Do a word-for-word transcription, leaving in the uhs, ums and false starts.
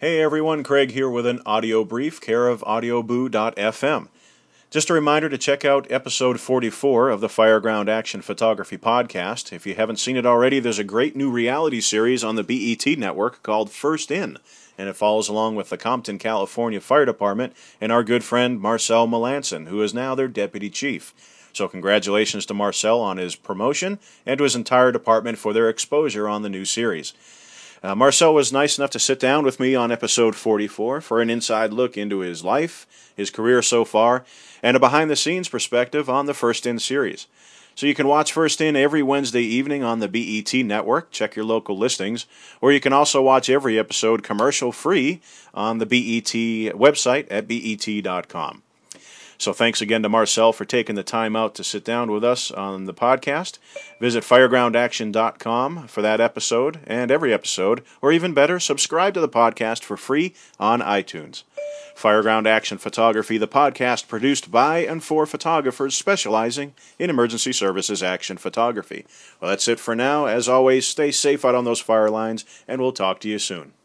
Hey everyone, Craig here with an audio brief, care of audioboo dot f m. Just a reminder to check out episode forty-four of the Fireground Action Photography Podcast. If you haven't seen it already, there's a great new reality series on the B E T network called First In, and it follows along with the Compton, California Fire Department and our good friend Marcel Melanson, who is now their deputy chief. So congratulations to Marcel on his promotion and to his entire department for their exposure on the new series. Uh, Marcel was nice enough to sit down with me on episode forty-four for an inside look into his life, his career so far, and a behind-the-scenes perspective on the First In series. So you can watch First In every Wednesday evening on the B E T network, check your local listings, or you can also watch every episode commercial-free on the B E T website at B E T dot com. So thanks again to Marcel for taking the time out to sit down with us on the podcast. Visit fireground action dot com for that episode and every episode, or even better, subscribe to the podcast for free on iTunes. Fireground Action Photography, the podcast produced by and for photographers specializing in emergency services action photography. Well, that's it for now. As always, stay safe out on those fire lines, and we'll talk to you soon.